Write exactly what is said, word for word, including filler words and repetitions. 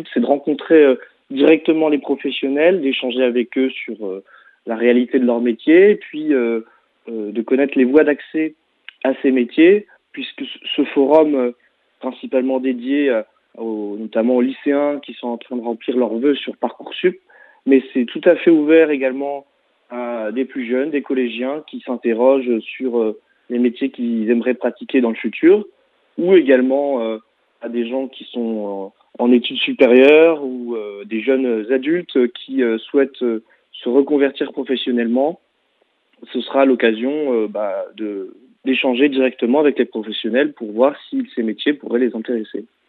but, c'est de rencontrer euh, directement les professionnels, d'échanger avec eux sur euh, la réalité de leur métier, et puis euh, euh, de connaître les voies d'accès à ces métiers, puisque ce forum, euh, principalement dédié euh, aux, notamment aux lycéens qui sont en train de remplir leurs vœux sur Parcoursup, mais c'est tout à fait ouvert également à des plus jeunes, des collégiens qui s'interrogent sur euh, les métiers qu'ils aimeraient pratiquer dans le futur, ou également euh, à des gens qui sont euh, en études supérieures ou euh, des jeunes adultes qui euh, souhaitent euh, se reconvertir professionnellement. Ce sera l'occasion euh, bah, de d'échanger directement avec les professionnels pour voir si ces métiers pourraient les intéresser.